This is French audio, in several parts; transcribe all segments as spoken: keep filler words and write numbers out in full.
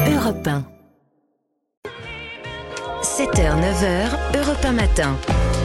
Europe un. sept heures neuf heures, Europe un matin.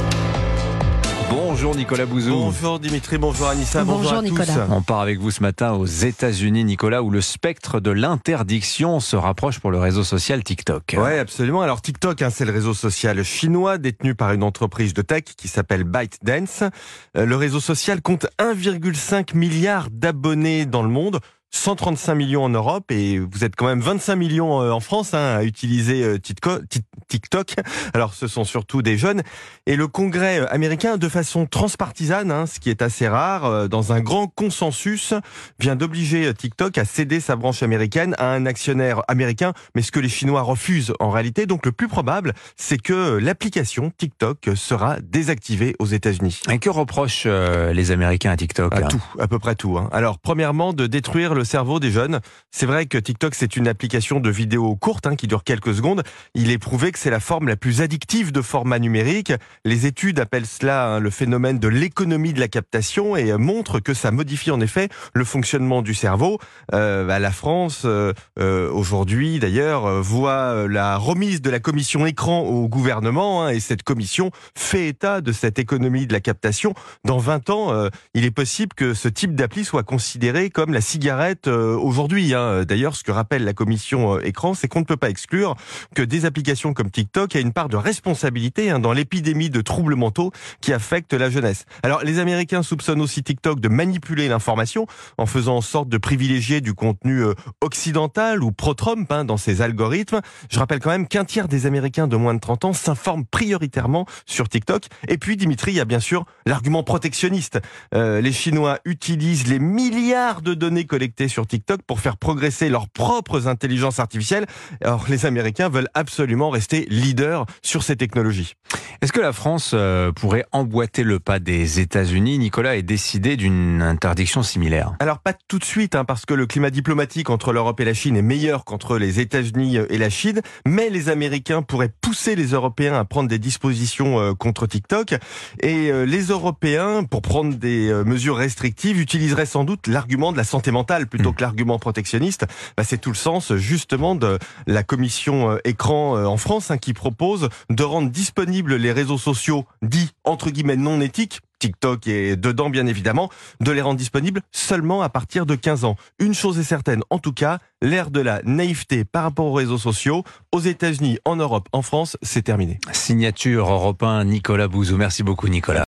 Bonjour Nicolas Bouzou. Bonjour Dimitri, bonjour Anissa, bonjour, bonjour à Nicolas. tous. On part avec vous ce matin aux États-Unis, Nicolas, où le spectre de l'interdiction se rapproche pour le réseau social TikTok. Ouais, absolument. Alors TikTok, hein, c'est le réseau social chinois détenu par une entreprise de tech qui s'appelle ByteDance. Euh, le réseau social compte un virgule cinq milliard d'abonnés dans le monde. cent trente-cinq millions en Europe et vous êtes quand même vingt-cinq millions en France hein, à utiliser TikTok. Alors ce sont surtout des jeunes. Et le Congrès américain, de façon transpartisane, hein, ce qui est assez rare, dans un grand consensus, vient d'obliger TikTok à céder sa branche américaine à un actionnaire américain, mais ce que les Chinois refusent en réalité. Donc le plus probable, c'est que l'application TikTok sera désactivée aux États-Unis. Et que reprochent euh, les Américains à TikTok? À tout, à peu près tout. Hein. Alors premièrement, de détruire le cerveau des jeunes. C'est vrai que TikTok, c'est une application de vidéos courtes hein, qui dure quelques secondes. Il est prouvé que c'est la forme la plus addictive de format numérique. Les études appellent cela hein, le phénomène de l'économie de la captation et euh, montrent que ça modifie en effet le fonctionnement du cerveau. Euh, bah, la France, euh, euh, aujourd'hui d'ailleurs, euh, voit la remise de la commission écran au gouvernement hein, et cette commission fait état de cette économie de la captation. Dans vingt ans, euh, il est possible que ce type d'appli soit considéré comme la cigarette aujourd'hui. Hein. D'ailleurs, ce que rappelle la commission euh, écran, c'est qu'on ne peut pas exclure que des applications comme TikTok aient une part de responsabilité hein, dans l'épidémie de troubles mentaux qui affectent la jeunesse. Alors, les Américains soupçonnent aussi TikTok de manipuler l'information en faisant en sorte de privilégier du contenu euh, occidental ou pro-Trump hein, dans ses algorithmes. Je rappelle quand même qu'un tiers des Américains de moins de trente ans s'informent prioritairement sur TikTok. Et puis, Dimitri, il y a bien sûr l'argument protectionniste. Euh, les Chinois utilisent les milliards de données collectées sur TikTok pour faire progresser leurs propres intelligences artificielles. Alors, les Américains veulent absolument rester leaders sur ces technologies. Est-ce que la France euh, pourrait emboîter le pas des États-Unis, Nicolas, et décider d'une interdiction similaire? Alors, pas tout de suite, hein, parce que le climat diplomatique entre l'Europe et la Chine est meilleur qu'entre les États-Unis et la Chine, mais les Américains pourraient pousser les Européens à prendre des dispositions euh, contre TikTok, et euh, les Européens, pour prendre des euh, mesures restrictives, utiliseraient sans doute l'argument de la santé mentale plutôt que l'argument protectionniste. Bah, c'est tout le sens justement de la commission euh, écran euh, en France hein, qui propose de rendre disponibles les réseaux sociaux dits entre guillemets non éthiques. TikTok est dedans bien évidemment, de les rendre disponibles seulement à partir de quinze ans. Une chose est certaine, en tout cas, l'ère de la naïveté par rapport aux réseaux sociaux, aux États-Unis, en Europe, en France, c'est terminé. Signature Europe un, Nicolas Bouzou. Merci beaucoup Nicolas.